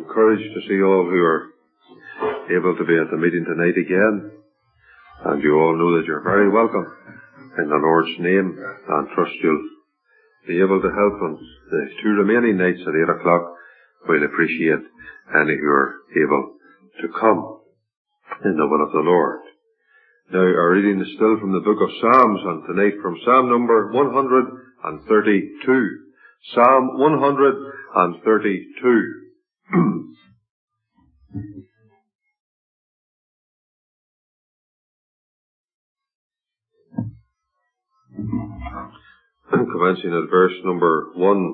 encouraged to see all who are able to be at the meeting tonight again. And you all know that you're very welcome in the Lord's name, and trust you'll be able to help on the 2 remaining nights at 8 o'clock. We'll appreciate any who are able to come in the will of the Lord. Now, our reading is still from the book of Psalms, and tonight from Psalm number 132. Psalm 132. Commencing at verse number 1.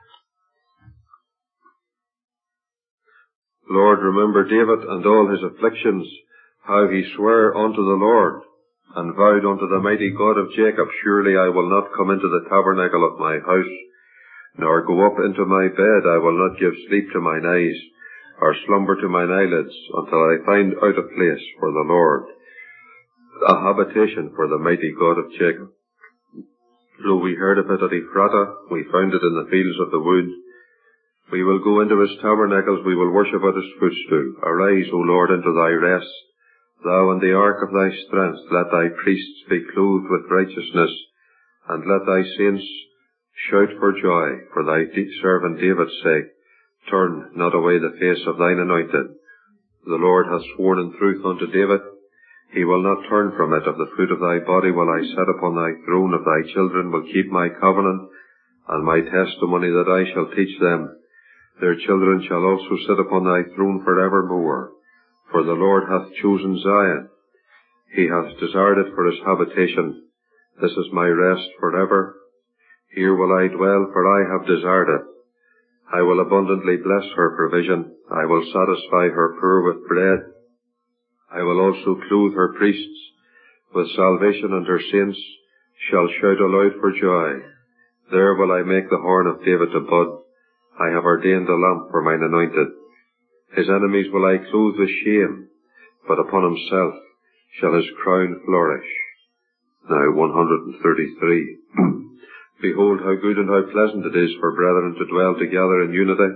Lord, remember David and all his afflictions, how he sware unto the Lord, and vowed unto the mighty God of Jacob, surely I will not come into the tabernacle of my house, nor go up into my bed. I will not give sleep to mine eyes, or slumber to mine eyelids, until I find out a place for the Lord, a habitation for the mighty God of Jacob. Though we heard of it at Ephrata, we found it in the fields of the wood. We will go into his tabernacles, we will worship at his footstool. Arise, O Lord, into thy rest. Thou in the ark of thy strength, let thy priests be clothed with righteousness, and let thy saints shout for joy, for thy servant David's sake. Turn not away the face of thine anointed. The Lord hath sworn in truth unto David. He will not turn from it. Of the fruit of thy body will I set upon thy throne. Of thy children will keep my covenant, and my testimony that I shall teach them. Their children shall also sit upon thy throne for evermore. For the Lord hath chosen Zion. He hath desired it for his habitation. This is my rest for ever. Here will I dwell, for I have desired it. I will abundantly bless her provision. I will satisfy her poor with bread. I will also clothe her priests with salvation, and her saints shall shout aloud for joy. There will I make the horn of David to bud. I have ordained a lamp for mine anointed. His enemies will I clothe with shame, but upon himself shall his crown flourish. Now 133. Behold how good and how pleasant it is for brethren to dwell together in unity.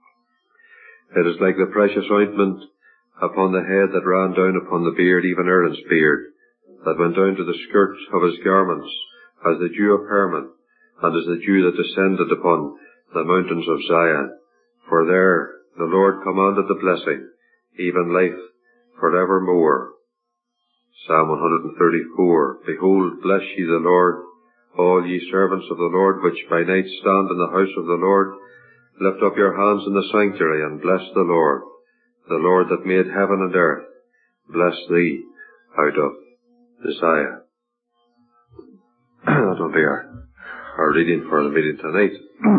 It is like the precious ointment upon the head that ran down upon the beard, even Aaron's beard, that went down to the skirts of his garments, as the dew of Hermon, and as the dew that descended upon the mountains of Zion. For there the Lord commanded the blessing, even life for evermore. Psalm 134. Behold, bless ye the Lord, all ye servants of the Lord, which by night stand in the house of the Lord. Lift up your hands in the sanctuary, and bless the Lord that made heaven and earth. Bless thee out of Zion. That will be our reading for the meeting tonight.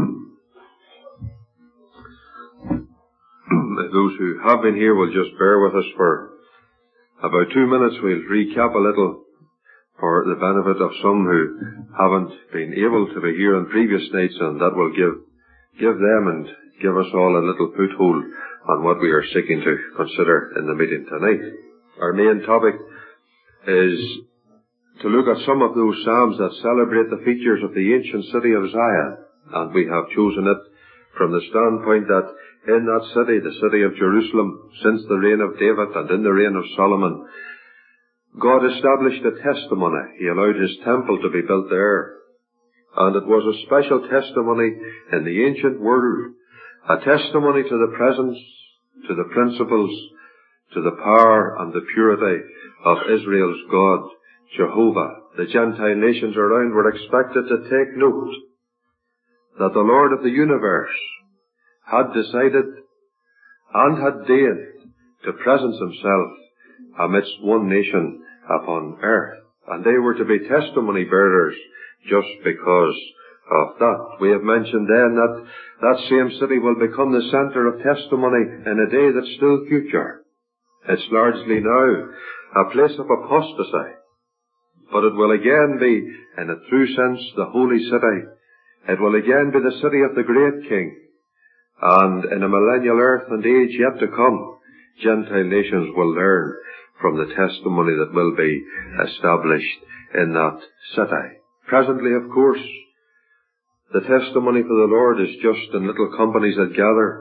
Those who have been here will just bear with us for about 2 minutes. We'll recap a little for the benefit of some who haven't been able to be here on previous nights, and that will give them and give us all a little foothold on what we are seeking to consider in the meeting tonight. Our main topic is to look at some of those psalms that celebrate the features of the ancient city of Zion, and we have chosen it from the standpoint that in that city, the city of Jerusalem, since the reign of David and in the reign of Solomon, God established a testimony. He allowed his temple to be built there, and it was a special testimony in the ancient world, a testimony to the presence, to the principles, to the power and the purity of Israel's God, Jehovah. The Gentile nations around were expected to take note that the Lord of the universe had decided and had deigned to presence himself amidst one nation upon earth. And they were to be testimony bearers just because of that. We have mentioned then that that same city will become the center of testimony in a day that's still future. It's largely now a place of apostasy, but it will again be, in a true sense, the holy city. It will again be the city of the great King. And in a millennial earth and age yet to come, Gentile nations will learn from the testimony that will be established in that city. Presently, of course, the testimony for the Lord is just in little companies that gather,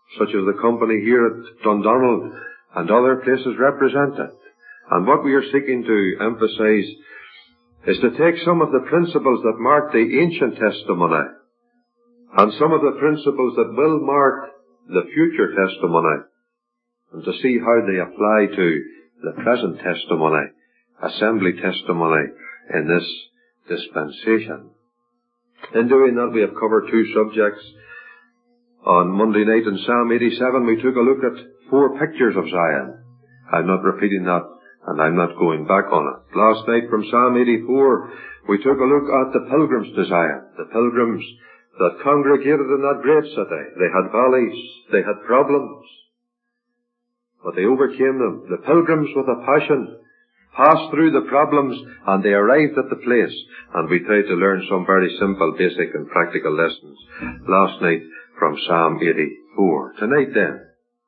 such as the company here at Dundonald and other places represent it. And what we are seeking to emphasize is to take some of the principles that mark the ancient testimony and some of the principles that will mark the future testimony, and to see how they apply to the present testimony, assembly testimony in this dispensation. In doing that, we have covered two subjects. On Monday night in Psalm 87, we took a look at 4 pictures of Zion. I'm not repeating that, and I'm not going back on it. Last night from Psalm 84, we took a look at the pilgrims to Zion, the pilgrims that congregated in that great city. They had valleys, they had problems, but they overcame them. The pilgrims with a passion passed through the problems, and they arrived at the place, and we tried to learn some very simple, basic and practical lessons last night from Psalm 84. Tonight then,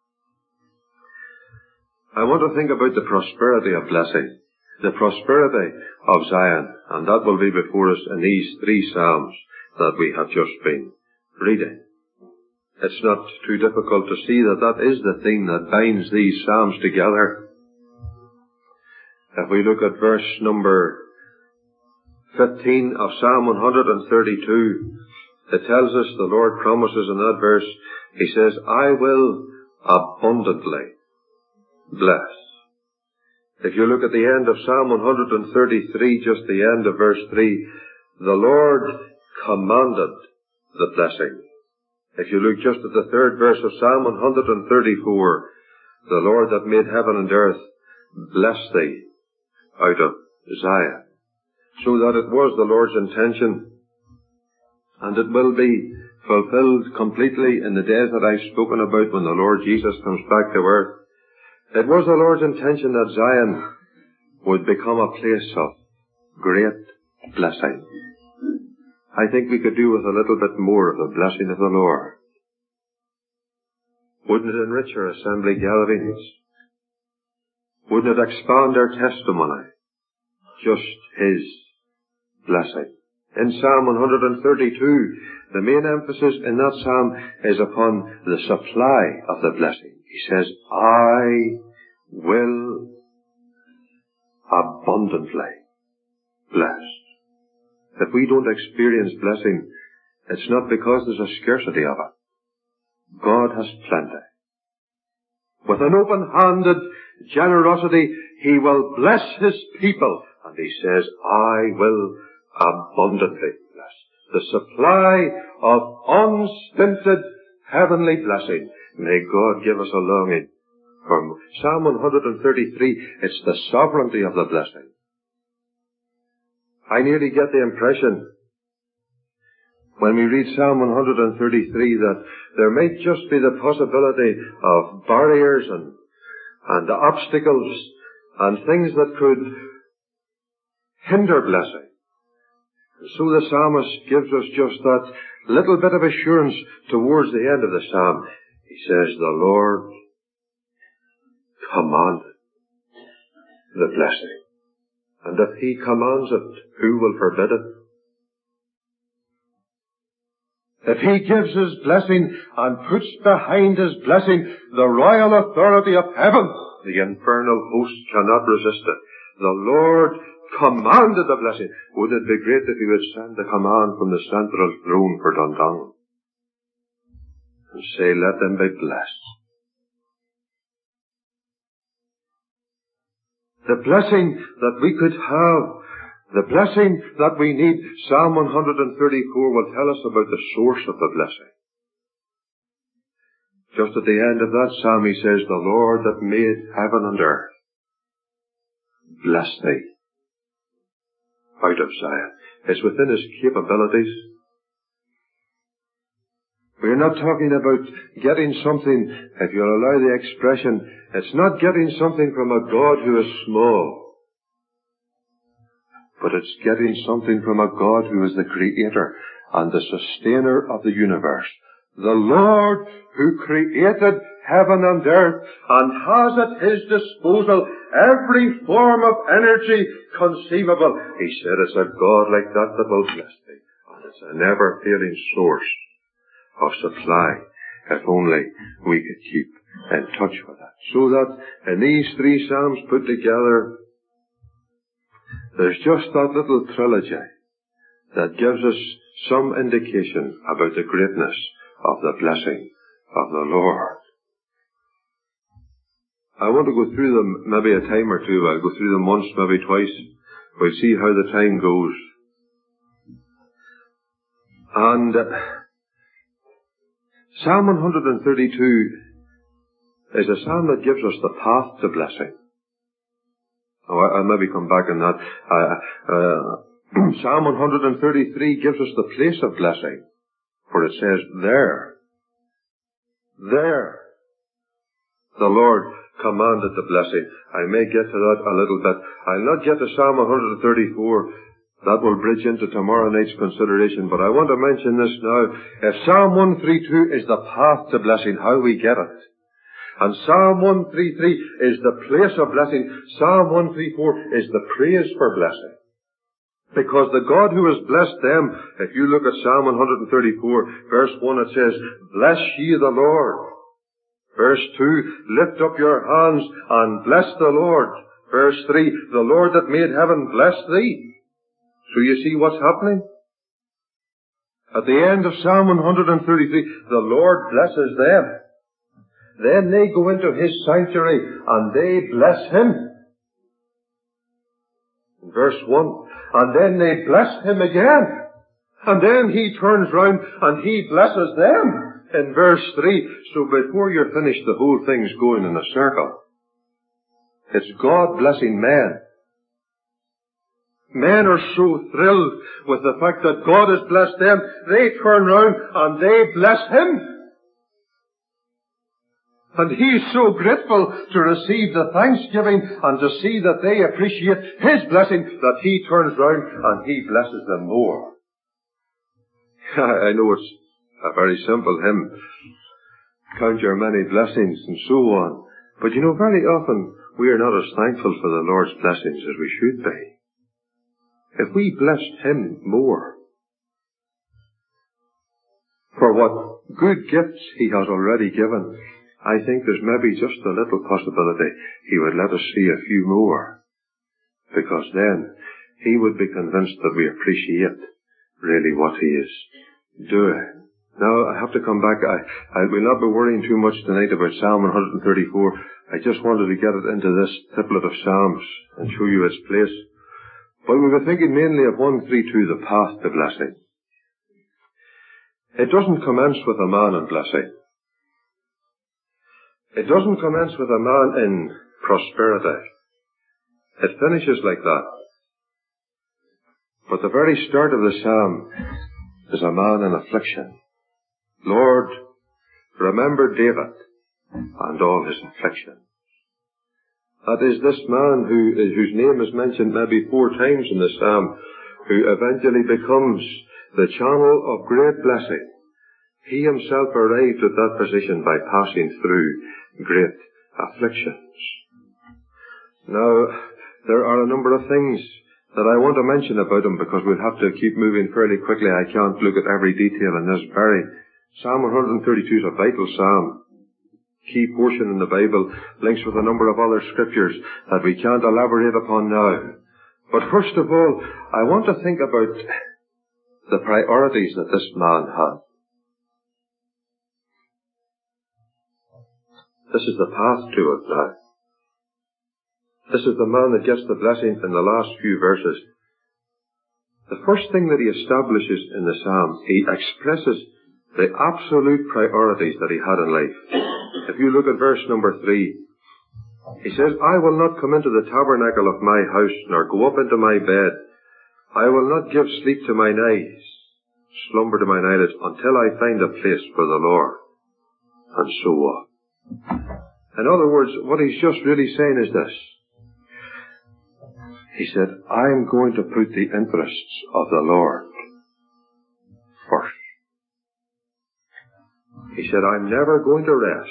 I want to think about the prosperity of blessing, the prosperity of Zion, and that will be before us in these 3 Psalms that we have just been reading. It's not too difficult to see that that is the theme that binds these Psalms together. If we look at verse number 15 of Psalm 132, it tells us, the Lord promises in that verse, He says, I will abundantly bless. If you look at the end of Psalm 133, just the end of verse 3, the Lord commanded the blessing. If you look just at the 3rd verse of Psalm 134, the Lord that made heaven and earth bless thee out of Zion. So that it was the Lord's intention, and it will be fulfilled completely in the days that I've spoken about when the Lord Jesus comes back to earth. It was the Lord's intention that Zion would become a place of great blessing. I think we could do with a little bit more of the blessing of the Lord. Wouldn't it enrich our assembly gatherings? Wouldn't it expand our testimony? Just His blessing. In Psalm 132, the main emphasis in that psalm is upon the supply of the blessing. He says, I will abundantly bless. If we don't experience blessing, it's not because there's a scarcity of it. God has plenty. With an open-handed generosity, He will bless His people. And He says, I will abundantly bless. The supply of unstinted heavenly blessing. May God give us a longing. From Psalm 133, it's the sovereignty of the blessing. I nearly get the impression when we read Psalm 133 that there might just be the possibility of barriers and obstacles and things that could hinder blessing. So the psalmist gives us just that little bit of assurance towards the end of the psalm. He says, the Lord commanded the blessing. And if He commands it, who will forbid it? If He gives His blessing and puts behind His blessing the royal authority of heaven, the infernal host cannot resist it. The Lord commanded the blessing. Wouldn't it be great if He would send the command from the central throne for Dundonald and say, let them be blessed. The blessing that we could have, the blessing that we need, Psalm 134 will tell us about the source of the blessing. Just at the end of that psalm He says, the Lord that made heaven and earth bless thee out of Zion. It's within His capabilities. We're not talking about getting something, if you'll allow the expression, it's not getting something from a God who is small, but it's getting something from a God who is the Creator and the Sustainer of the universe. The Lord who created heaven and earth and has at His disposal every form of energy conceivable. He said it's a God like that that will bless thee. And it's a never-failing source of supply. if only we could keep in touch with it. So that in these 3 Psalms put together, there's just that little trilogy that gives us some indication about the greatness of the blessing of the Lord. I want to go through them maybe a time or two. I'll go through them once, maybe twice. We'll see how the time goes. And Psalm 132 is a psalm that gives us the path to blessing. I'll maybe come back on that. Psalm 133 gives us the place of blessing, for it says, there, the Lord commanded the blessing. I may get to that a little bit. I'll not get to Psalm 134. That will bridge into tomorrow night's consideration, but I want to mention this now. If Psalm 132 is the path to blessing, how we get it, and Psalm 133 is the place of blessing, Psalm 134 is the praise for blessing. Because the God who has blessed them, if you look at Psalm 134, verse 1, it says, bless ye the Lord. Verse 2, lift up your hands and bless the Lord. Verse 3, the Lord that made heaven bless thee. So you see what's happening? At the end of Psalm 133, the Lord blesses them. Then they go into His sanctuary and they bless Him. In verse 1. And then they bless Him again. And then He turns round and He blesses them. In verse 3. So before you're finished, the whole thing's going in a circle. It's God blessing men. Men are so thrilled with the fact that God has blessed them, they turn round and they bless Him. And He's so grateful to receive the thanksgiving and to see that they appreciate His blessing that He turns round and He blesses them more. I know it's a very simple hymn. Count your many blessings and so on. But you know, very often we are not as thankful for the Lord's blessings as we should be. If we blessed Him more for what good gifts He has already given, I think there's maybe just a little possibility He would let us see a few more. Because then He would be convinced that we appreciate really what He is doing. Now, I have to come back. I will not be worrying too much tonight about Psalm 134. I just wanted to get it into this triplet of Psalms and show you its place. But we were thinking mainly of 132, the path to blessing. It doesn't commence with a man in blessing. It doesn't commence with a man in prosperity. It finishes like that. But the very start of the psalm is a man in affliction. Lord, remember David and all his affliction. That is this man whose name is mentioned maybe 4 times in the psalm, who eventually becomes the channel of great blessing. He himself arrived at that position by passing through great afflictions. Now, there are a number of things that I want to mention about him because we'll have to keep moving fairly quickly. I can't look at every detail in this very. Psalm 132 is a vital psalm. Key portion in the Bible, links with a number of other scriptures that we can't elaborate upon now. But first of all, I want to think about the priorities that this man had. This is the path to it now. This is the man that gets the blessing in the last few verses. The first thing that he establishes in the psalm, he expresses the absolute priorities that he had in life. If you look at verse number 3, he says, I will not come into the tabernacle of my house, nor go up into my bed. I will not give sleep to mine eyes, slumber to mine eyelids, until I find a place for the Lord. And so on. In other words, what he's just really saying is this. He said, I'm going to put the interests of the Lord first. He said, I'm never going to rest.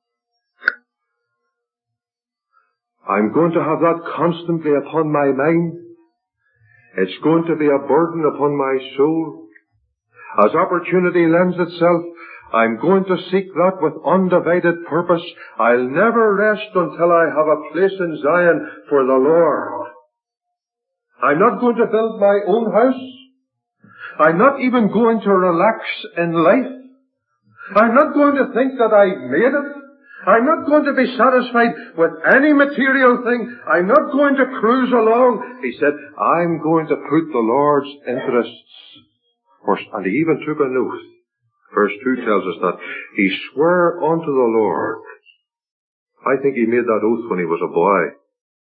I'm going to have that constantly upon my mind. It's going to be a burden upon my soul. As opportunity lends itself, I'm going to seek that with undivided purpose. I'll never rest until I have a place in Zion for the Lord. I'm not going to build my own house. I'm not even going to relax in life. I'm not going to think that I've made it. I'm not going to be satisfied with any material thing. I'm not going to cruise along. He said, I'm going to put the Lord's interests first. And he even took an oath. Verse 2 tells us that he swore unto the Lord. I think he made that oath when he was a boy.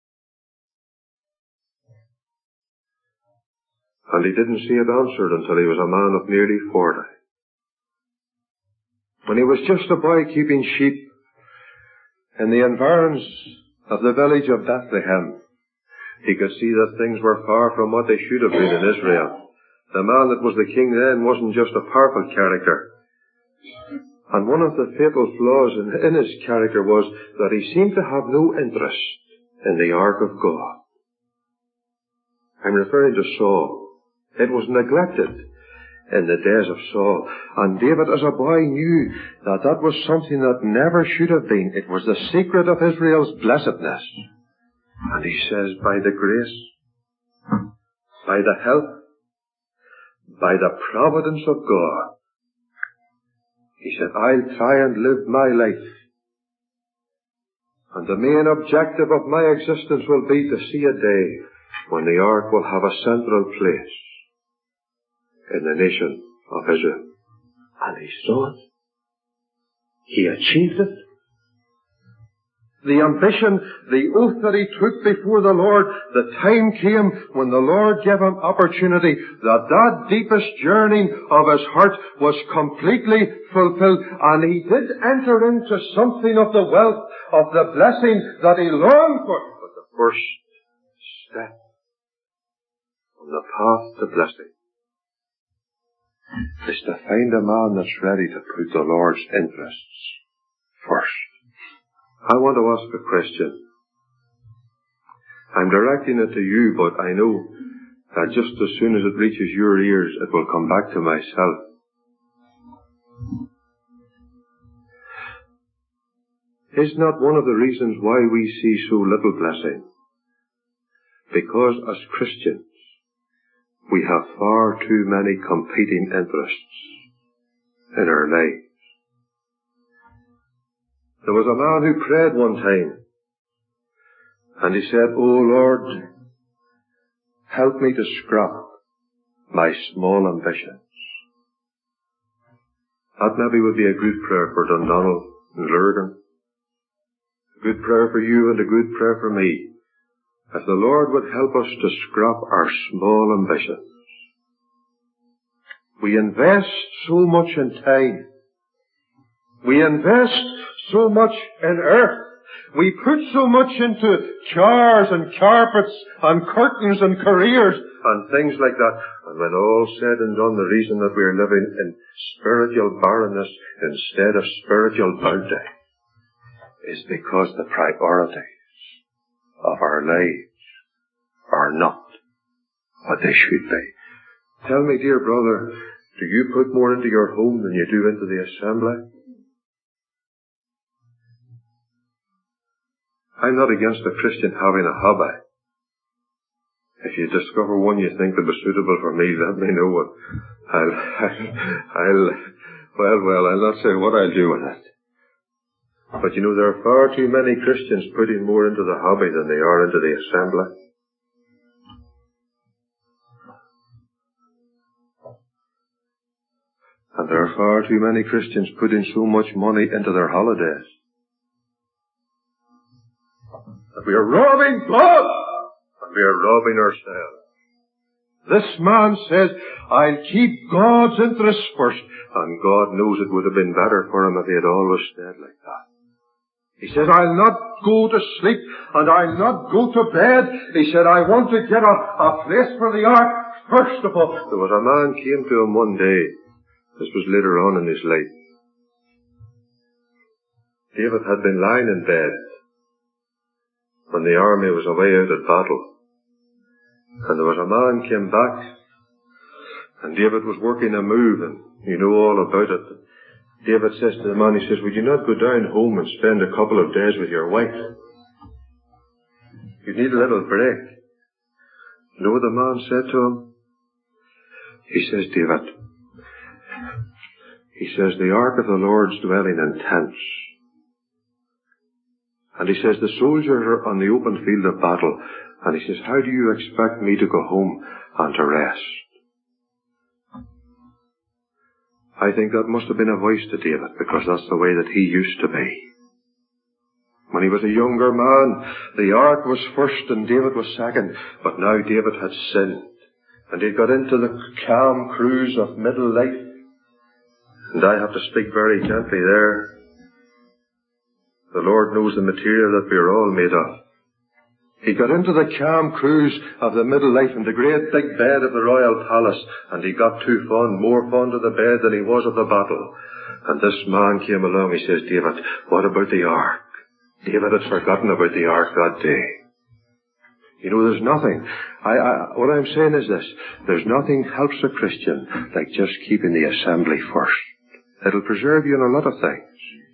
And he didn't see it answered until he was a man of nearly 40. When he was just a boy keeping sheep in the environs of the village of Bethlehem, he could see that things were far from what they should have been in Israel. The man that was the king then wasn't just a powerful character. And one of the fatal flaws in his character was that he seemed to have no interest in the ark of God. I'm referring to Saul. It was neglected in the days of Saul. And David as a boy knew that that was something that never should have been. It was the secret of Israel's blessedness. And he says, by the grace, by the help, by the providence of God, he said, I'll try and live my life. And the main objective of my existence will be to see a day when the ark will have a central place in the nation of Israel. And he saw it. He achieved it. The ambition, the oath that he took before the Lord, the time came when the Lord gave him opportunity that deepest yearning of his heart was completely fulfilled, and he did enter into something of the wealth, of the blessing that he longed for. But the first step on the path to blessing is to find a man that's ready to put the Lord's interests first. I want to ask a question. I'm directing it to you, but I know that just as soon as it reaches your ears, it will come back to myself. Is not one of the reasons why we see so little blessing because as Christians we have far too many competing interests in our lives? There was a man who prayed one time, and he said, "Oh Lord, help me to scrap my small ambitions." That maybe would be a good prayer for Dundonald and Lurgan, a good prayer for you and a good prayer for me, if the Lord would help us to scrap our small ambitions. We invest so much in time. We invest so much in earth. We put so much into chairs and carpets and curtains and careers and things like that. And when all's said and done, the reason that we're living in spiritual barrenness instead of spiritual bounty is because the priorities of our lives are not what they should be. Tell me, dear brother, do you put more into your home than you do into the assembly? I'm not against a Christian having a hobby. If you discover one you think that was suitable for me, let me know it. I'll not say what I'll do with it. But you know, there are far too many Christians putting more into the hobby than they are into the assembly. And there are far too many Christians putting so much money into their holidays that we are robbing God and we are robbing ourselves. This man says, I'll keep God's interests first. And God knows it would have been better for him if he had always stayed like that. He says, I'll not go to sleep and I'll not go to bed. He said, I want to get a place for the ark first of all. There was a man came to him one day. This was later on in his life. David had been lying in bed when the army was away out at battle. And there was a man came back, and David was working a move, and you know all about it. David says to the man, he says, would you not go down home and spend a couple of days with your wife? You need a little break. You know what the man said to him? He says, David, he says, the ark of the Lord's dwelling in tents. And he says, the soldiers are on the open field of battle. And he says, how do you expect me to go home and to rest? I think that must have been a voice to David, because that's the way that he used to be. When he was a younger man, the ark was first and David was second. But now David had sinned. And he'd got into the calm cruise of middle life. And I have to speak very gently there. The Lord knows the material that we're all made of. He got into the calm cruise of the middle life in the great big bed of the royal palace, and he got too fond, more fond of the bed than he was of the battle. And this man came along, he says, David, what about the ark? David had forgotten about the ark that day. You know, there's nothing. What I'm saying is this. There's nothing helps a Christian like just keeping the assembly first. It'll preserve you in a lot of things.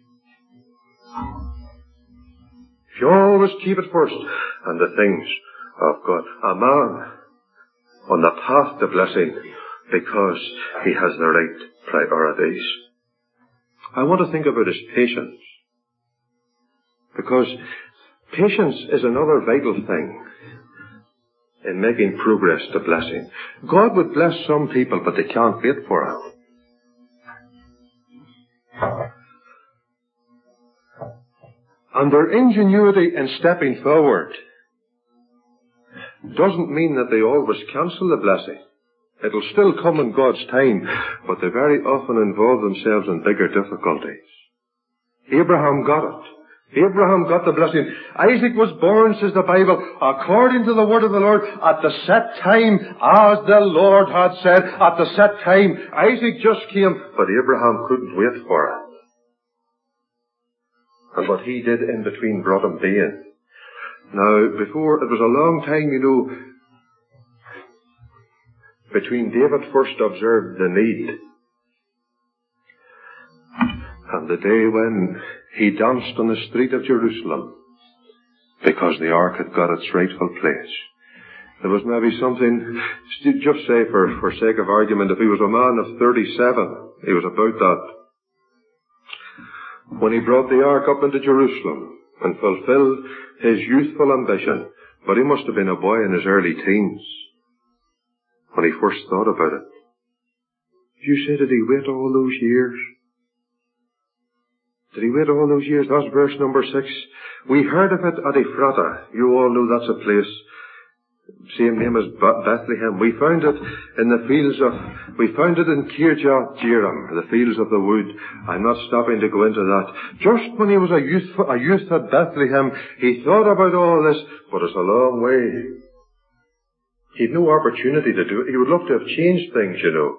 If you always keep it first, and the things of God. A man on the path to blessing because he has the right priorities. I want to think about his patience. Because patience is another vital thing in making progress to blessing. God would bless some people, but they can't wait for it. And their ingenuity in stepping forward doesn't mean that they always cancel the blessing. It'll still come in God's time, but they very often involve themselves in bigger difficulties. Abraham got it. Abraham got the blessing. Isaac was born, says the Bible, according to the word of the Lord, at the set time, as the Lord had said, at the set time. Isaac just came, but Abraham couldn't wait for it. And what he did in between brought him being. Now, before, it was a long time, you know, between David first observed the need and the day when he danced on the street of Jerusalem because the ark had got its rightful place. There was maybe something, just say for sake of argument, if he was a man of 37, he was about that. When he brought the ark up into Jerusalem and fulfilled his youthful ambition, but he must have been a boy in his early teens when he first thought about it. You say, did he wait all those years? Did he wait all those years? That's verse number 6. We heard of it at Ephrata. You all know that's a place, same name as Bethlehem. We found it in the fields we found it in Kirjath Jearim, the fields of the wood. I'm not stopping to go into that. Just when he was a youth at Bethlehem, he thought about all this, but it's a long way. He'd no opportunity to do it. He would love to have changed things, you know.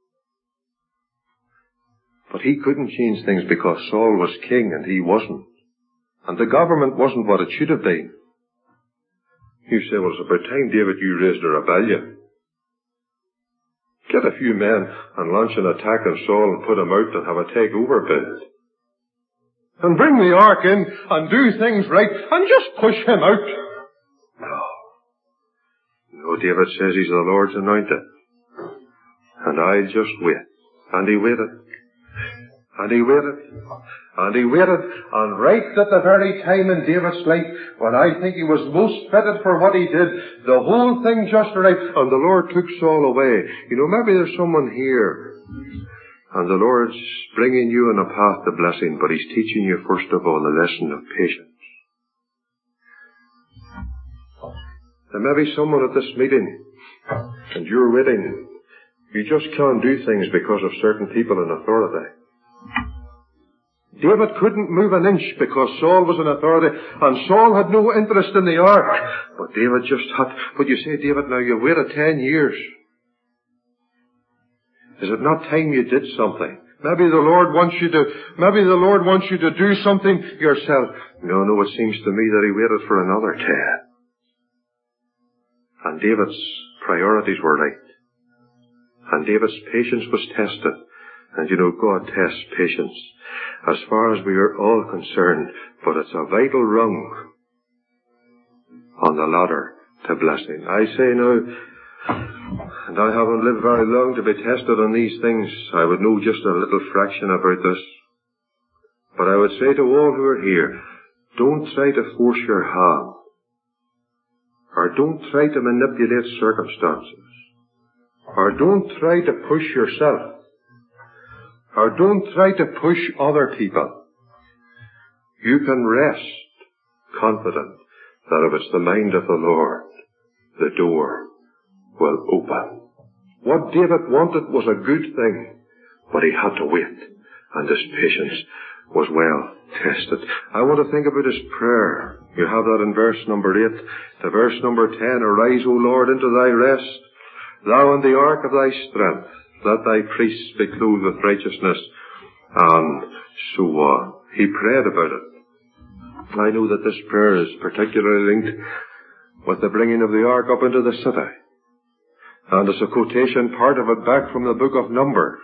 But he couldn't change things because Saul was king and he wasn't. And the government wasn't what it should have been. You say, well, it's about time, David, you raised a rebellion. Get a few men and launch an attack on Saul and put him out and have a takeover bid. And bring the ark in and do things right and just push him out. No, David says he's the Lord's anointed. And I'll just wait. And he waited. And he waited. And he waited. And right at the very time in David's life when I think he was most fitted for what he did, the whole thing just arrived. And the Lord took Saul away. You know, maybe there's someone here and the Lord's bringing you on a path to blessing, but he's teaching you first of all the lesson of patience. There may be someone at this meeting and you're waiting. You just can't do things because of certain people in authority. David couldn't move an inch because Saul was in authority, and Saul had no interest in the ark. But David just had. But you say, David, now you've waited 10 years. Is it not time you did something? Maybe the Lord wants you to do something yourself. No, it seems to me that he waited for another 10. And David's priorities were right. And David's patience was tested. And you know, God tests patience as far as we are all concerned, but it's a vital rung on the ladder to blessing. I say now, and I haven't lived very long to be tested on these things, I would know just a little fraction about this. But I would say to all who are here, don't try to force your hand, or don't try to manipulate circumstances, or don't try to push yourself, or don't try to push other people. You can rest confident that if it's the mind of the Lord, the door will open. What David wanted was a good thing, but he had to wait, and his patience was well tested. I want to think about his prayer. You have that in verse number 8 to verse number 10. Arise, O Lord, into thy rest, thou in the ark of thy strength. Let thy priests be clothed with righteousness, and so on. He prayed about it. I know that this prayer is particularly linked with the bringing of the ark up into the city. And it's a quotation, part of it, back from the book of Numbers.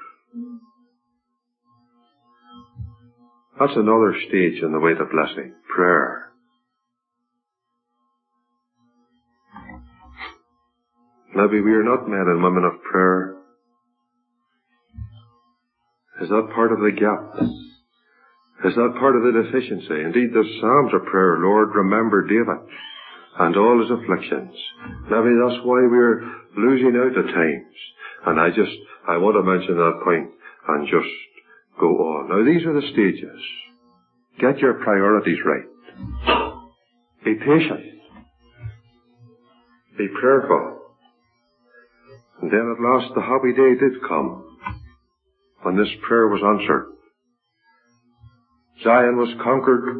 That's another stage in the way to blessing, prayer. Maybe we are not men and women of prayer. Is that part of the gap? Is that part of the deficiency? Indeed, the Psalms of prayer, Lord, remember David and all his afflictions. Maybe that's why we're losing out at times. And I want to mention that point and just go on. Now, these are the stages. Get your priorities right. Be patient. Be prayerful. And then at last the happy day did come, when this prayer was answered. Zion was conquered,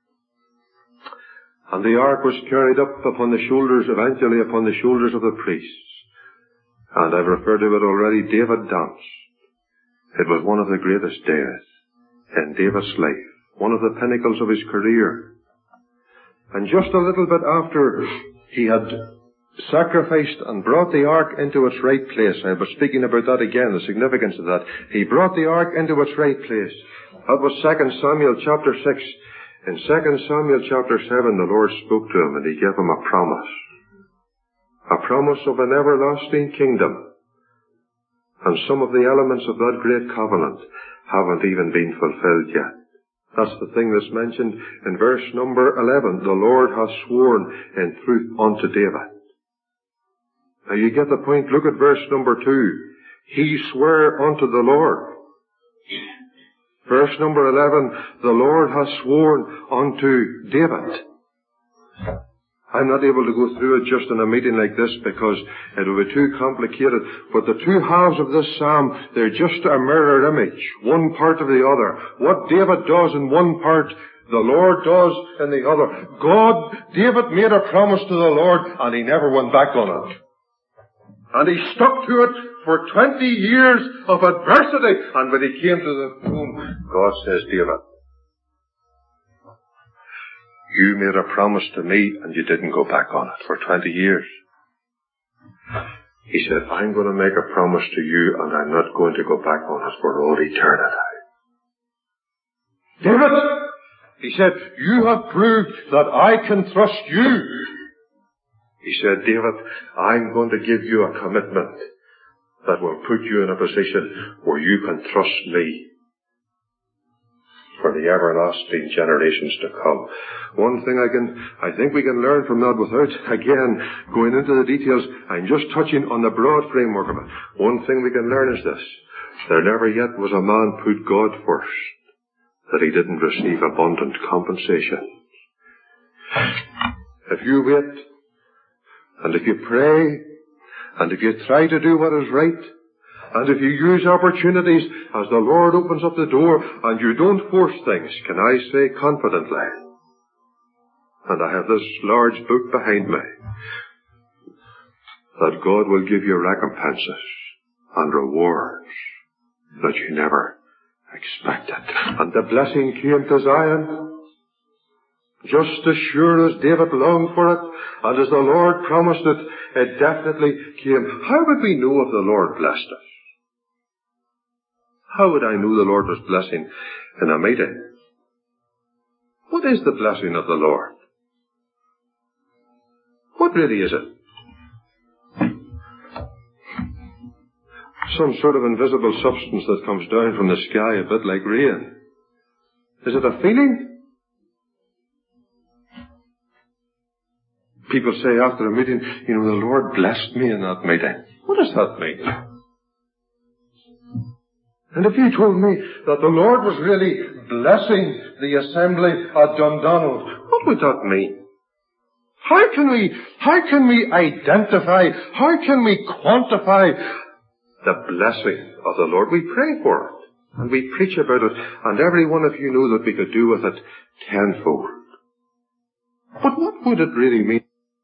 and the ark was carried up upon the shoulders, eventually upon the shoulders of the priests. And I've referred to it already, David danced. It was one of the greatest days in David's life, one of the pinnacles of his career. And just a little bit after he had sacrificed and brought the ark into its right place, I was speaking about that again, the significance of that. He brought the ark into its right place. That was 2 Samuel chapter 6. In 2 Samuel chapter 7, the Lord spoke to him and he gave him a promise. A promise of an everlasting kingdom. And some of the elements of that great covenant haven't even been fulfilled yet. That's the thing that's mentioned in verse number 11. The Lord hath sworn in truth unto David. Now you get the point. Look at verse number 2. He sware unto the Lord. Verse number 11, the Lord hath sworn unto David. I'm not able to go through it just in a meeting like this because it would be too complicated. But the two halves of this psalm, they're just a mirror image, one part of the other. What David does in one part, the Lord does in the other. David made a promise to the Lord and he never went back on it. And he stuck to it for 20 years of adversity. And when he came to the throne, God says, David, you made a promise to me and you didn't go back on it for 20 years. He said, I'm going to make a promise to you and I'm not going to go back on it for all eternity. David, he said, you have proved that I can trust you. He said, David, I'm going to give you a commitment that will put you in a position where you can trust me for the everlasting generations to come. One thing I think we can learn from that without, again, going into the details. I'm just touching on the broad framework of it. One thing we can learn is this. There never yet was a man put God first that he didn't receive abundant compensation. If you wait, and if you pray, and if you try to do what is right, and if you use opportunities as the Lord opens up the door, and you don't force things, can I say confidently, and I have this large book behind me, that God will give you recompenses and rewards that you never expected. And the blessing came to Zion, just as sure as David longed for it, and as the Lord promised it, it definitely came. How would we know if the Lord blessed us? How would I know the Lord was blessing in a meeting? What is the blessing of the Lord? What really is it? Some sort of invisible substance that comes down from the sky a bit like rain. Is it a feeling? People say after a meeting, the Lord blessed me in that meeting. What does that mean? And if you told me that the Lord was really blessing the assembly at Dundonald, what would that mean? How can we identify, how can we quantify the blessing of the Lord? We pray for it, and we preach about it, and every one of you know that we could do with it tenfold. But what would it really mean?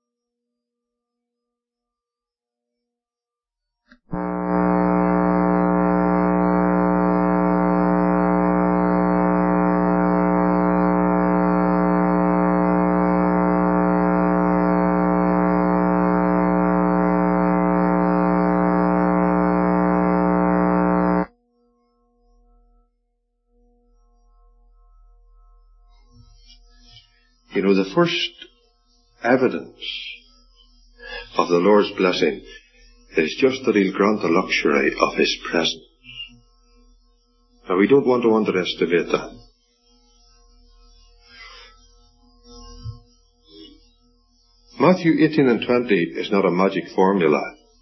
The first evidence of the Lord's blessing is just that He'll grant the luxury of His presence. Now, we don't want to underestimate that. Matthew 18 and 20 is not a magic formula.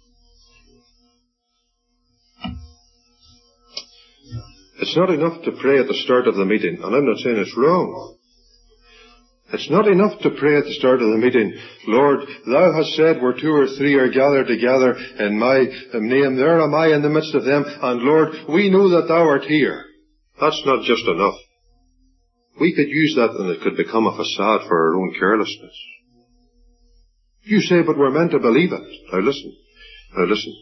It's not enough to pray at the start of the meeting, and I'm not saying it's wrong. It's not enough to pray at the start of the meeting, Lord, Thou hast said where 2 or 3 are gathered together in my name, there am I in the midst of them, and Lord, we know that Thou art here. That's not just enough. We could use that and it could become a facade for our own carelessness. You say, but we're meant to believe it. Now listen.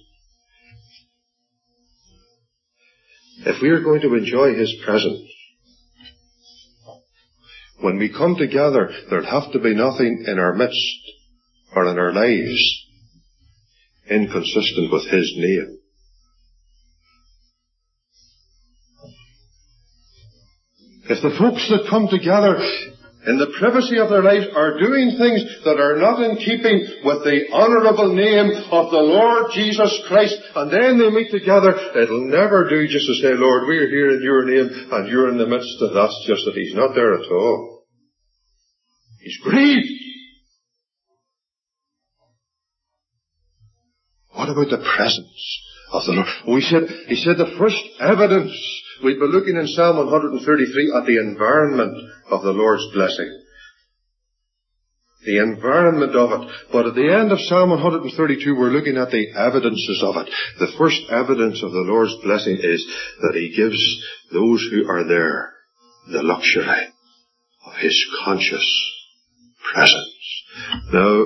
If we are going to enjoy His presence, when we come together, there'd have to be nothing in our midst or in our lives inconsistent with His name. If the folks that come together in the privacy of their lives are doing things that are not in keeping with the honourable name of the Lord Jesus Christ, and then they meet together, it'll never do just to say, Lord, we're here in Your name and You're in the midst of that's just that He's not there at all. He's grieved. What about the presence of the Lord? He said the first evidence, we'd be looking in Psalm 133 at the environment of the Lord's blessing. The environment of it. But at the end of Psalm 132, we're looking at the evidences of it. The first evidence of the Lord's blessing is that He gives those who are there the luxury of His conscious presence. Now,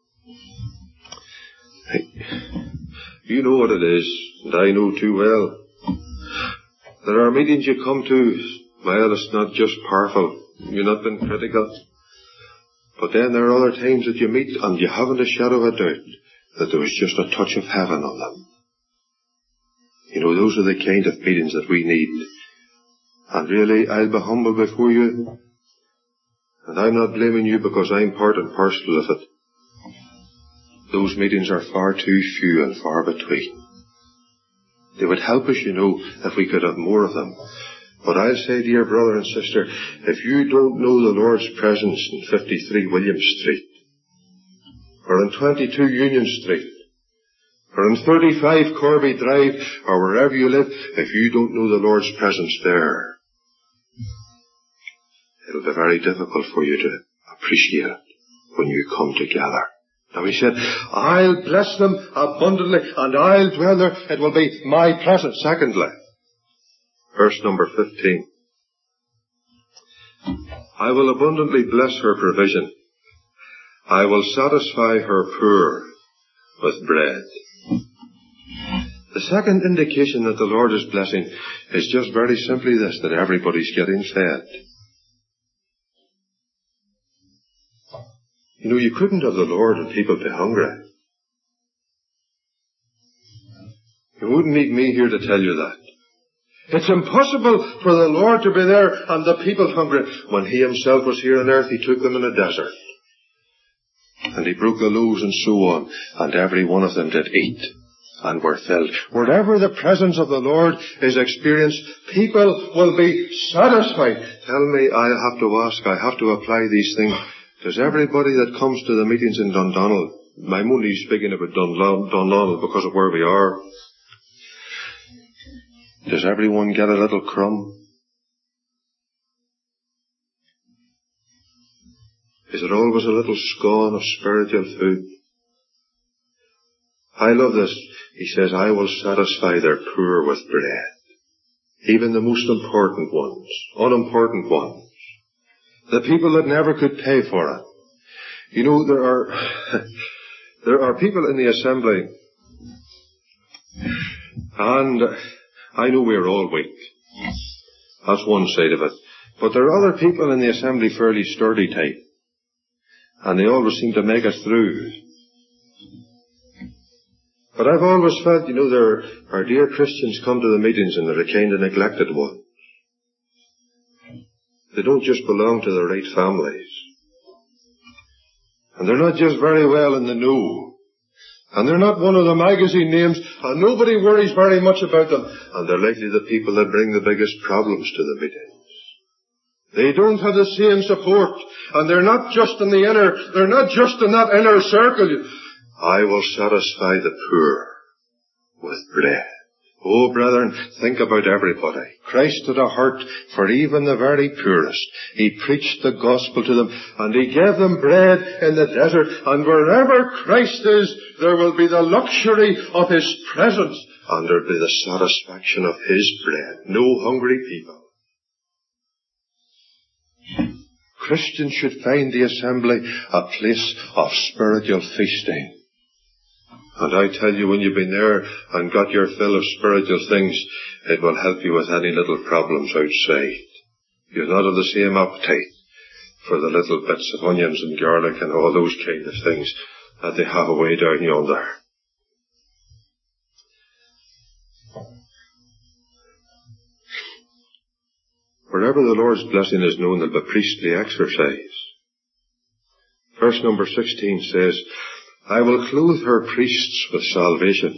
you know what it is, and I know too well. There are meetings you come to, well, it's not just powerful. You're not being critical. But then there are other times that you meet and you haven't a shadow of a doubt that there was just a touch of heaven on them. Those are the kind of meetings that we need. And really, I'll be humble before you. And I'm not blaming you because I'm part and parcel of it. Those meetings are far too few and far between. They would help us, if we could have more of them. But I'll say, dear brother and sister, if you don't know the Lord's presence in 53 William Street, or in 22 Union Street, or in 35 Corby Drive, or wherever you live, if you don't know the Lord's presence there, it'll be very difficult for you to appreciate it when you come together. Now He said, I'll bless them abundantly and I'll dwell there. It will be my presence. Secondly, verse number 15. I will abundantly bless her provision. I will satisfy her poor with bread. The second indication that the Lord is blessing is just very simply this, that everybody's getting fed. You couldn't have the Lord and people be hungry. You wouldn't need me here to tell you that. It's impossible for the Lord to be there and the people hungry. When He Himself was here on earth, He took them in a desert. And He broke the loaves and so on. And every one of them did eat and were filled. Wherever the presence of the Lord is experienced, people will be satisfied. Tell me, I have to ask, I have to apply these things. Does everybody that comes to the meetings in Dundonald, I'm only speaking about Dundonald because of where we are, does everyone get a little crumb? Is it always a little scorn of spiritual food? I love this. He says, I will satisfy their poor with bread. Even the most important ones, unimportant ones. The people that never could pay for it. You know, there are people in the assembly, and I know we're all weak. That's one side of it. But there are other people in the assembly fairly sturdy type. And they always seem to make it through. But I've always felt, you know, there are dear Christians come to the meetings and they're a kind of neglected ones. They don't just belong to the right families. And they're not just very well in the know. And they're not one of the magazine names, and nobody worries very much about them. And they're likely the people that bring the biggest problems to the meetings. They don't have the same support, and they're not just in that inner circle. I will satisfy the poor with bread. Oh, brethren, think about everybody. Christ had a heart for even the very poorest. He preached the gospel to them, and He gave them bread in the desert. And wherever Christ is, there will be the luxury of His presence, and there will be the satisfaction of His bread. No hungry people. Christians should find the assembly a place of spiritual feasting. And I tell you, when you've been there and got your fill of spiritual things, it will help you with any little problems outside. You'll not have the same appetite for the little bits of onions and garlic and all those kind of things that they have away down yonder. Wherever the Lord's blessing is known, there'll be priestly exercise. Verse number 16 says, I will clothe her priests with salvation,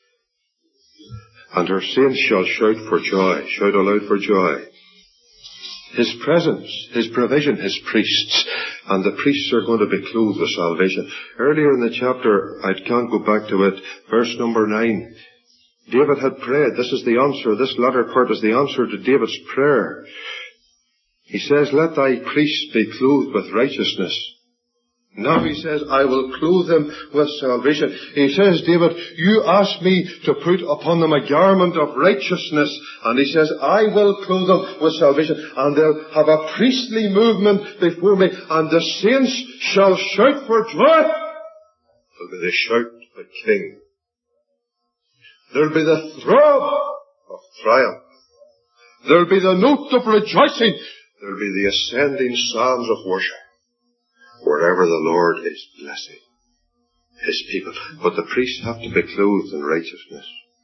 and her saints shall shout for joy, shout aloud for joy. His presence, His provision, His priests, and the priests are going to be clothed with salvation. Earlier in the chapter, I can't go back to it, verse number 9, David had prayed. This is the answer. This latter part is the answer to David's prayer. He says, let thy priests be clothed with righteousness. Now he says, I will clothe them with salvation. He says, David, you asked me to put upon them a garment of righteousness. And he says, I will clothe them with salvation. And they'll have a priestly movement before me. And the saints shall shout for joy. There'll be the shout of the King. There'll be the throb of triumph. There'll be the note of rejoicing. There'll be the ascending psalms of worship. Wherever the Lord is blessing His people. But the priests have to be clothed in righteousness.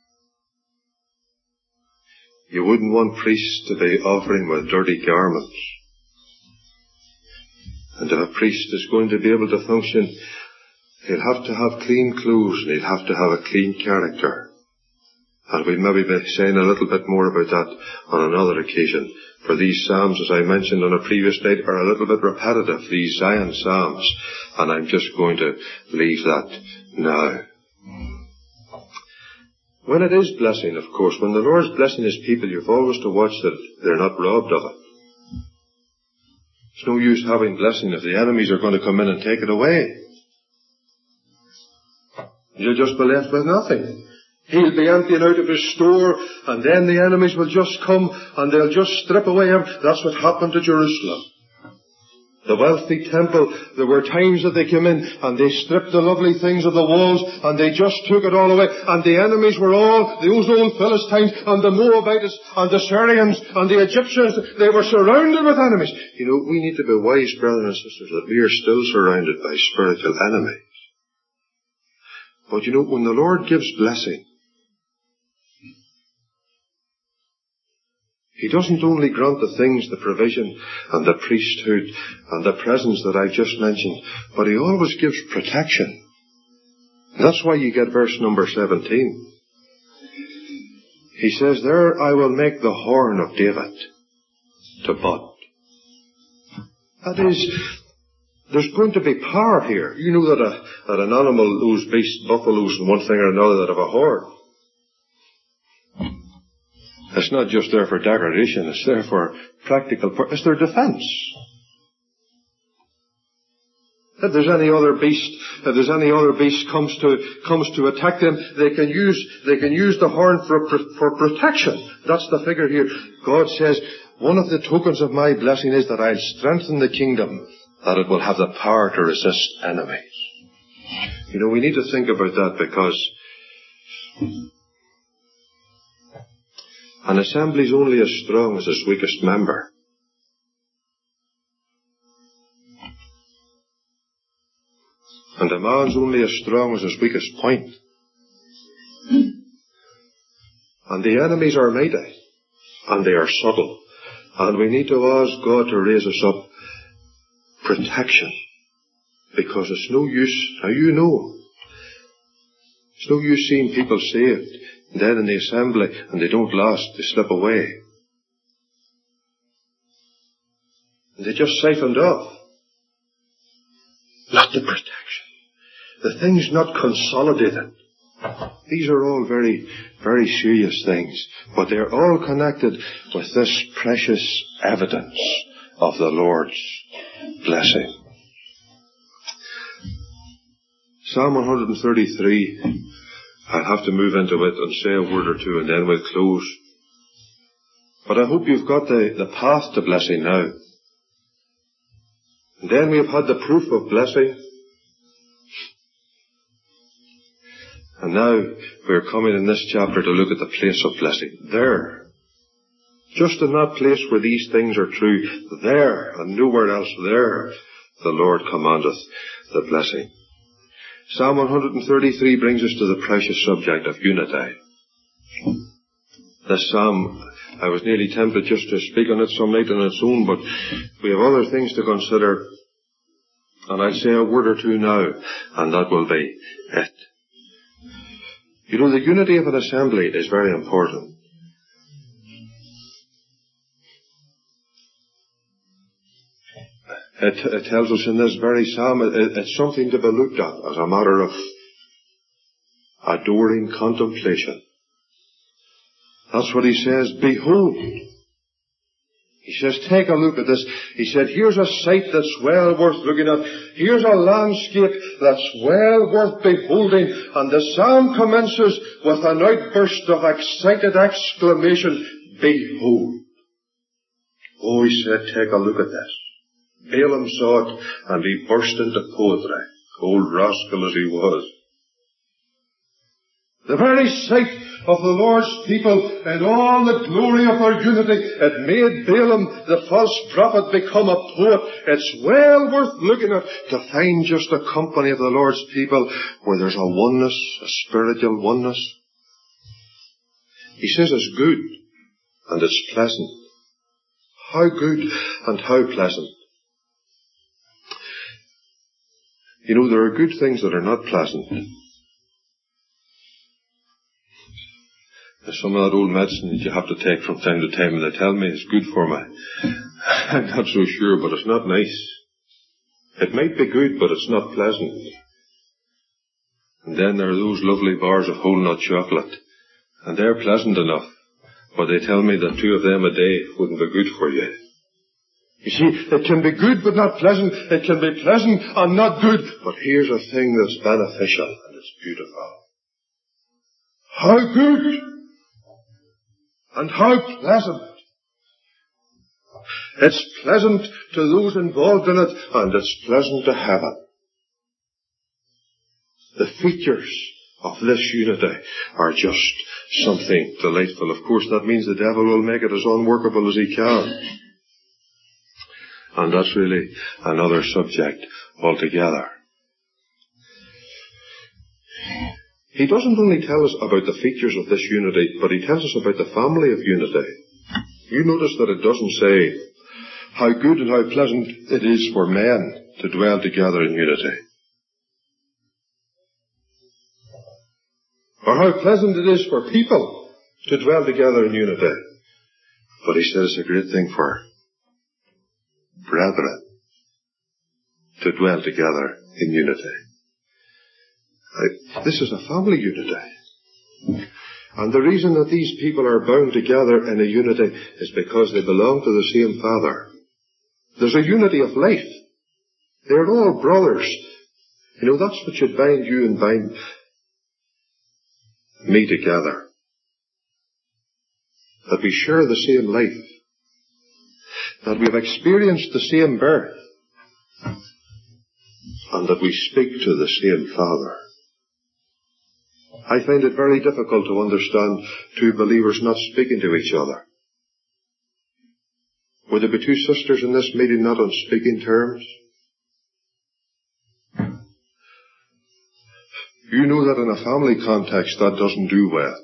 You wouldn't want priests to be offering with dirty garments. And if a priest is going to be able to function, he'll have to have clean clothes and he'll have to have a clean character. And we'll maybe be saying a little bit more about that on another occasion. For these psalms, as I mentioned on a previous night, are a little bit repetitive, these Zion psalms. And I'm just going to leave that now. When it is blessing, of course, when the Lord's blessing His people, you've always to watch that they're not robbed of it. It's no use having blessing if the enemies are going to come in and take it away. You'll just be left with nothing. He'll be emptying out of His store, and then the enemies will just come, and they'll just strip away Him. That's what happened to Jerusalem. The wealthy temple, there were times that they came in, and they stripped the lovely things of the walls, and they just took it all away. And the enemies were all, those old Philistines, and the Moabites, and the Syrians, and the Egyptians, they were surrounded with enemies. You know, we need to be wise, brothers and sisters, that we are still surrounded by spiritual enemies. But you know, when the Lord gives blessing, He doesn't only grant the things, the provision and the priesthood and the presence that I've just mentioned, but he always gives protection. And that's why you get verse number 17. He says, there I will make the horn of David to bud. That is, there's going to be power here. You know that an animal, those beasts, buffaloes and one thing or another, that have a horn. It's not just there for decoration, it's there for practical purpose. It's their defense. If there's any other beast comes to attack them, they can use the horn for protection. That's the figure here. God says, one of the tokens of my blessing is that I'll strengthen the kingdom, that it will have the power to resist enemies. You know, we need to think about that, because an assembly is only as strong as its weakest member. And a man's only as strong as his weakest point. And the enemies are mighty, and they are subtle. And we need to ask God to raise us up protection. Because it's no use, now you know, it's no use seeing people saved, and then in the assembly, and they don't last, they slip away. And they just siphoned off. Not the protection. The thing's not consolidated. These are all very, very serious things, but they're all connected with this precious evidence of the Lord's blessing. Psalm 133, I'll have to move into it and say a word or two and then we'll close. But I hope you've got the path to blessing now. And then we've had the proof of blessing. And now we're coming in this chapter to look at the place of blessing. There. Just in that place where these things are true. There, and nowhere else there, the Lord commandeth the blessing. Psalm 133 brings us to the precious subject of unity. This psalm, I was nearly tempted just to speak on it some night on its own, but we have other things to consider. And I'll say a word or two now, and that will be it. You know, the unity of an assembly is very important. It tells us in this very psalm, it's something to be looked at as a matter of adoring contemplation. That's what he says, behold. He says, take a look at this. He said, here's a sight that's well worth looking at. Here's a landscape that's well worth beholding. And the psalm commences with an outburst of excited exclamation, behold. Oh, he said, take a look at this. Balaam saw it, and he burst into poetry, old rascal as he was. The very sight of the Lord's people and all the glory of their unity, it made Balaam, the false prophet, become a poet. It's well worth looking at to find just a company of the Lord's people where there's a oneness, a spiritual oneness. He says it's good and it's pleasant. How good and how pleasant. You know, there are good things that are not pleasant. There's some of that old medicine that you have to take from time to time, and they tell me it's good for me. I'm not so sure, but it's not nice. It might be good, but it's not pleasant. And then there are those lovely bars of whole nut chocolate, and they're pleasant enough, but they tell me that 2 of them a day wouldn't be good for you. You see, it can be good but not pleasant. It can be pleasant and not good. But here's a thing that's beneficial and it's beautiful. How good and how pleasant. It's pleasant to those involved in it, and it's pleasant to heaven. The features of this unity are just something delightful. Of course, that means the devil will make it as unworkable as he can. And that's really another subject altogether. He doesn't only tell us about the features of this unity, but he tells us about the family of unity. You notice that it doesn't say how good and how pleasant it is for men to dwell together in unity, or how pleasant it is for people to dwell together in unity. But he says it's a great thing for brethren to dwell together in unity. This is a family unity. And the reason that these people are bound together in a unity is because they belong to the same Father. There's a unity of life. They're all brothers. You know, that's what should bind you and bind me together. That we share the same life. That we've experienced the same birth. And that we speak to the same Father. I find it very difficult to understand two believers not speaking to each other. Would there be two sisters in this meeting not on speaking terms? You know that in a family context that doesn't do well.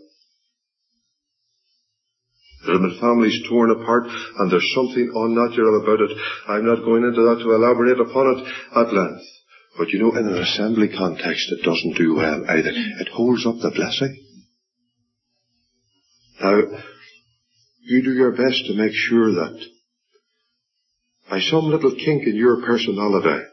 There have been families torn apart and there's something unnatural about it. I'm not going into that to elaborate upon it at length. But you know, in an assembly context, it doesn't do well either. It holds up the blessing. Now, you do your best to make sure that by some little kink in your personality,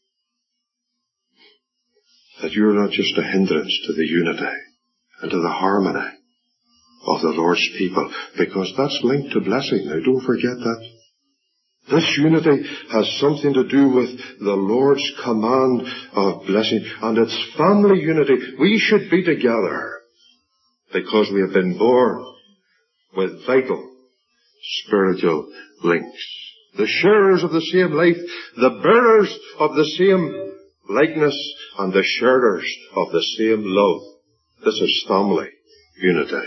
that you're not just a hindrance to the unity and to the harmony of the Lord's people, because that's linked to blessing. Now, don't forget that. This unity has something to do with the Lord's command of blessing, and it's family unity. We should be together because we have been born with vital spiritual links. The sharers of the same life, the bearers of the same likeness, and the sharers of the same love. This is family unity.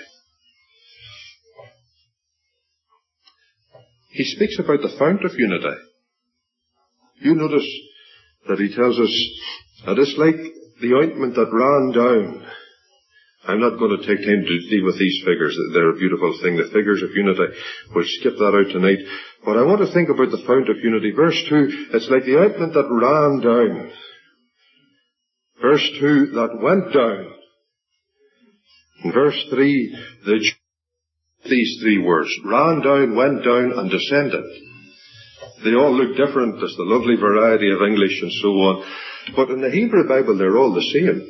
He speaks about the fount of unity. You notice that he tells us that it's like the ointment that ran down. I'm not going to take time to deal with these figures. They're a beautiful thing, the figures of unity. We'll skip that out tonight. But I want to think about the fount of unity. Verse 2, it's like the ointment that ran down. Verse 2, that went down. In verse 3, these three words, ran down, went down, and descended. They all look different. There's the lovely variety of English and so on. But in the Hebrew Bible, they're all the same.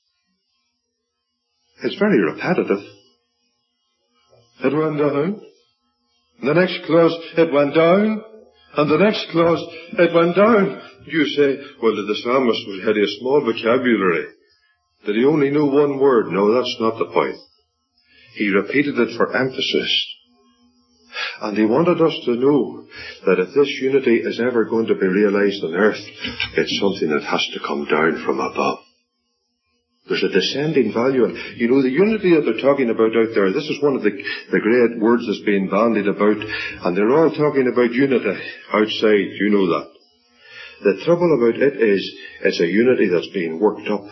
It's very repetitive. It went down. The next clause, it went down. And the next clause, it went down. You say, well, did the psalmist had a small vocabulary? Did he only know one word? No, that's not the point. He repeated it for emphasis. And he wanted us to know that if this unity is ever going to be realized on earth, it's something that has to come down from above. There's a descending value. And you know, the unity that they're talking about out there, this is one of the great words that's being bandied about. And they're all talking about unity outside. You know that. The trouble about it is, it's a unity that's being worked up.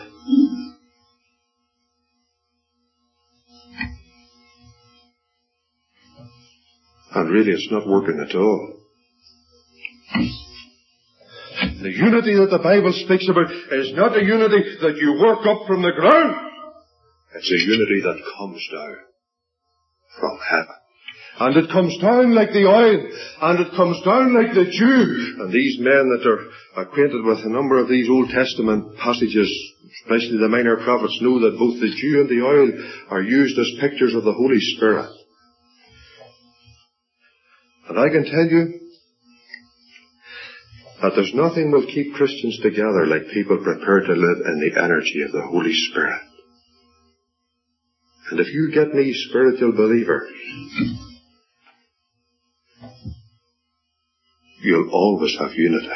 And really it's not working at all. The unity that the Bible speaks about is not a unity that you work up from the ground. It's a unity that comes down from heaven. And it comes down like the oil, and it comes down like the dew. And these men that are acquainted with a number of these Old Testament passages, especially the minor prophets, know that both the dew and the oil are used as pictures of the Holy Spirit. And I can tell you that there's nothing will keep Christians together like people prepared to live in the energy of the Holy Spirit. And if you get me spiritual believers, you'll always have unity.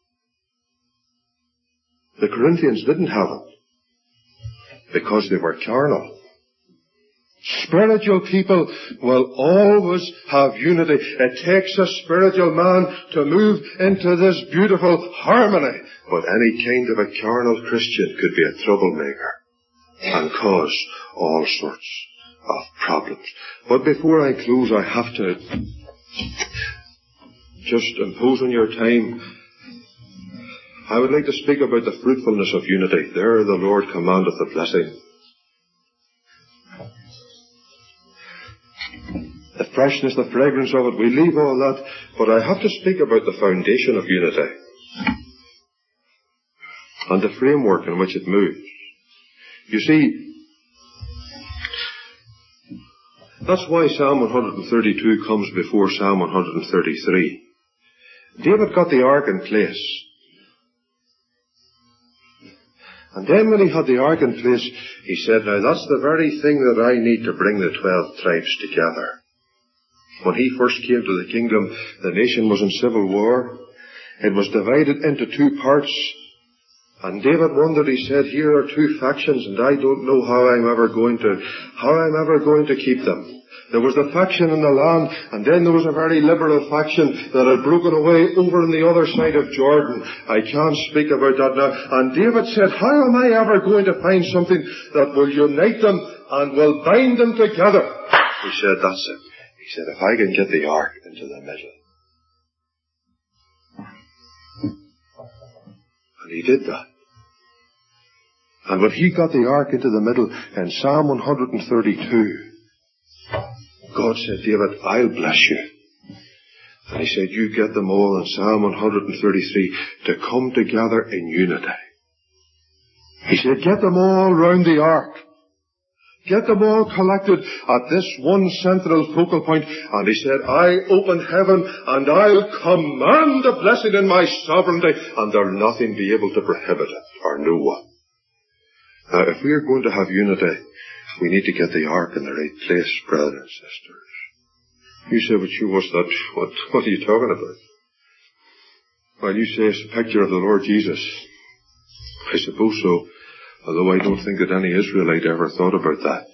The Corinthians didn't have it because they were carnal. Spiritual people will always have unity. It takes a spiritual man to move into this beautiful harmony. But any kind of a carnal Christian could be a troublemaker and cause all sorts of problems. But before I close, I have to Just imposing your time, I would like to speak about the fruitfulness of unity. There the Lord commandeth the blessing. The freshness, the fragrance of it, we leave all that, but I have to speak about the foundation of unity and the framework in which it moves. You see, that's why Psalm 132 comes before Psalm 133. David got the ark in place. And then when he had the ark in place, he said, now that's the very thing that I need to bring the 12 tribes together. When he first came to the kingdom, the nation was in civil war. It was divided into two parts. And David wondered, he said, here are two factions, and I don't know how I'm ever going to keep them. There was the faction in the land, and then there was a very liberal faction that had broken away over on the other side of Jordan. I can't speak about that now. And David said, how am I ever going to find something that will unite them and will bind them together? He said, that's it. He said, if I can get the ark into the middle. And he did that. And when he got the ark into the middle in Psalm 132, God said, David, I'll bless you. And he said, you get them all in Psalm 133 to come together in unity. He said, get them all round the ark. Get them all collected at this one central focal point. And he said, I open heaven and I'll command the blessing in my sovereignty, and there'll nothing be able to prohibit it, or no one. Now, if we are going to have unity, we need to get the ark in the right place, brothers and sisters. You say, but you, what's that? What are you talking about? Well, you say it's a picture of the Lord Jesus. I suppose so, although I don't think that any Israelite ever thought about that.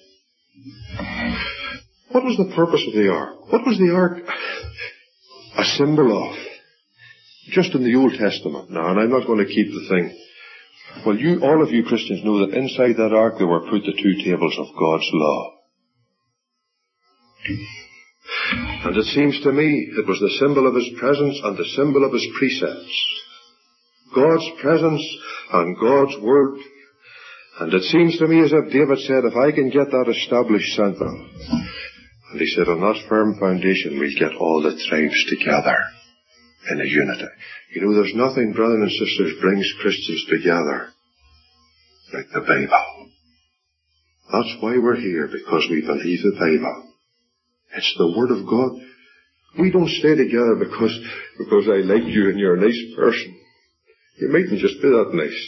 What was the purpose of the ark? What was the ark a symbol of? Just in the Old Testament now, and I'm not going to keep the thing. Well, all of you Christians know that inside that ark there were put the two tables of God's law. And it seems to me it was the symbol of His presence and the symbol of His precepts. God's presence and God's word. And it seems to me as if David said, if I can get that established central. And he said, on that firm foundation we'll get all the tribes together in a unity. You know, there's nothing, brothers and sisters, brings Christians together like the Bible. That's why we're here, because we believe the Bible. It's the Word of God. We don't stay together because I like you and you're a nice person. You mightn't just be that nice.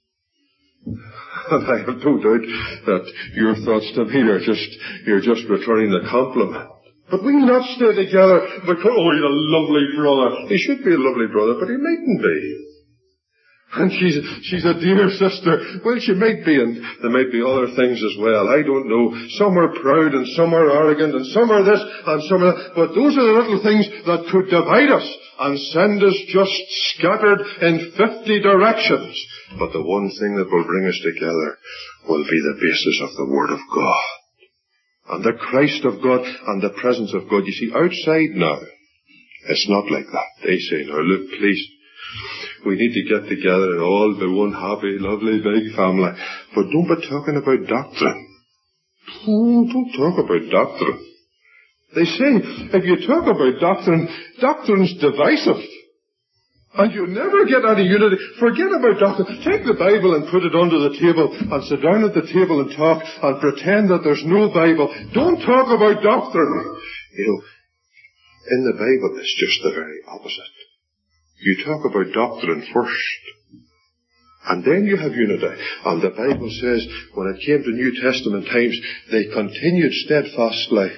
And I have no doubt that your thoughts to me are you're just returning the compliment. But we'll not stay together because, oh, he's a lovely brother. He should be a lovely brother, but he mightn't be. And she's a dear sister. Well, she might be, and there might be other things as well. I don't know. Some are proud, and some are arrogant, and some are this, and some are that. But those are the little things that could divide us and send us just scattered in 50 directions. But the one thing that will bring us together will be the basis of the Word of God. And the Christ of God and the presence of God. You see, outside now, it's not like that. They say, now look, please, we need to get together and all be one happy, lovely, big family. But don't be talking about doctrine. Oh, don't talk about doctrine. They say, if you talk about doctrine, doctrine's divisive. And you never get any unity. Forget about doctrine. Take the Bible and put it under the table and sit down at the table and talk and pretend that there's no Bible. Don't talk about doctrine. You know, in the Bible it's just the very opposite. You talk about doctrine first. And then you have unity. And the Bible says when it came to New Testament times, they continued steadfastly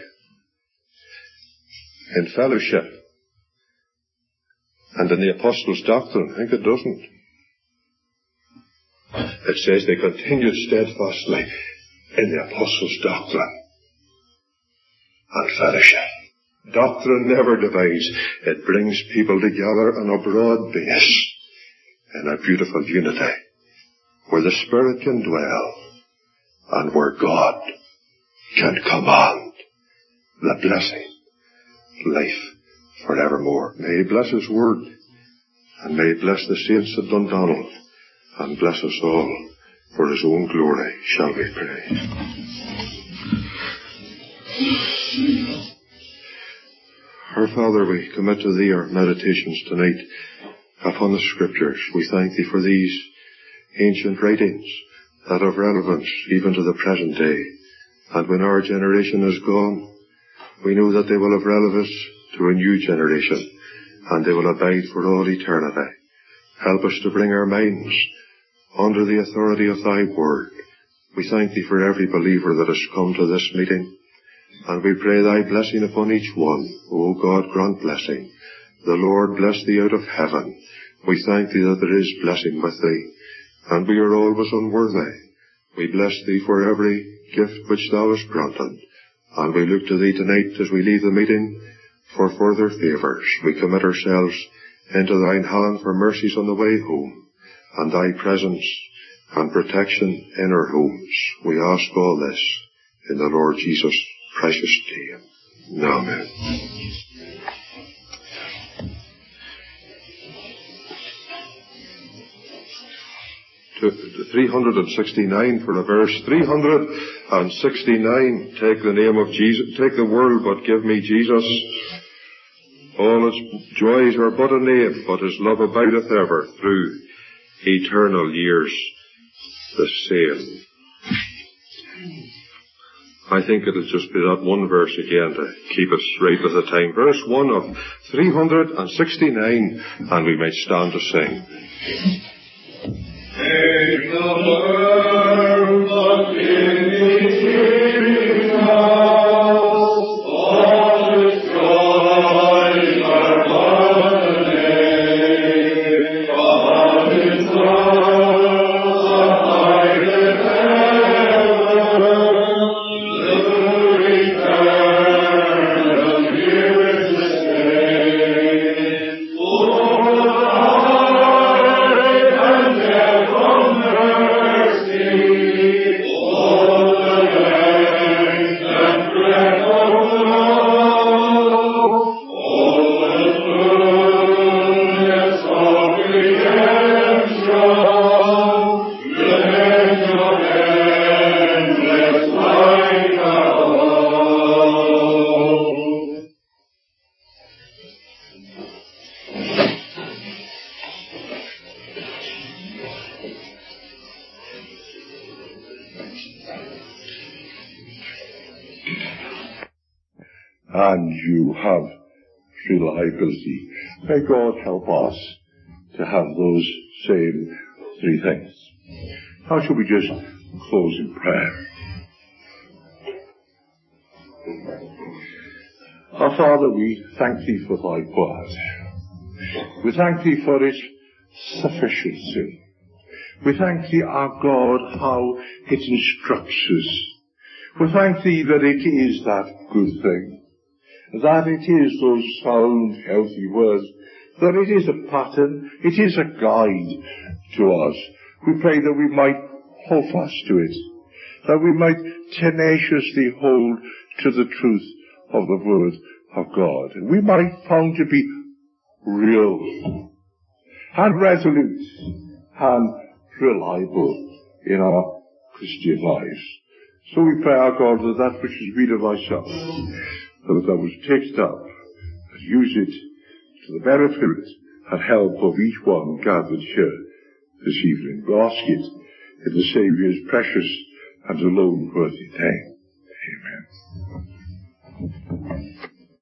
in fellowship. And in the Apostles' doctrine, I think it doesn't. It says they continued steadfastly in the Apostles' doctrine and fellowship. Doctrine never divides. It brings people together on a broad base in a beautiful unity where the Spirit can dwell and where God can command the blessing, life forevermore. May he bless his word, and may he bless the saints at Dundonald, and bless us all for his own glory, shall we pray. Our Father, we commit to thee our meditations tonight upon the Scriptures. We thank thee for these ancient writings that have relevance even to the present day. And when our generation is gone, we know that they will have relevance to a new generation, and they will abide for all eternity. Help us to bring our minds under the authority of thy word. We thank thee for every believer that has come to this meeting, and we pray thy blessing upon each one. O God, grant blessing. The Lord bless thee out of heaven. We thank thee that there is blessing with thee, and we are always unworthy. We bless thee for every gift which thou hast granted, and we look to thee tonight as we leave the meeting for further favours. We commit ourselves into thine hand for mercies on the way home, and thy presence and protection in our homes. We ask all this in the Lord Jesus' precious name. Amen. 369 for a verse. 369. Take the name of Jesus. Take the world, but give me Jesus. All its joys are but a name, but his love abideth ever through eternal years the same. I think it'll just be that one verse again to keep us straight with the time. Verse 1 of 369, and we may stand to sing. Take the world, but give me Jesus. All its joys are but a name, but his love abideth ever through eternal years the same. And you have reliability. May God help us to have those same three things. How shall we just close in prayer? Our Father, we thank thee for thy word. We thank thee for its sufficiency. We thank thee, our God, how it instructs us. We thank thee that it is that good thing, that it is those sound, healthy words, that it is a pattern, it is a guide to us. We pray that we might hold fast to it, that we might tenaciously hold to the truth of the Word of God, and we might found to be real and resolute and reliable in our Christian lives. So we pray, our God, that which is read of thyself, that thou wouldst take it up and use it to the benefit and help of each one gathered here this evening. We ask it in the Saviour's precious and alone worthy name. Amen.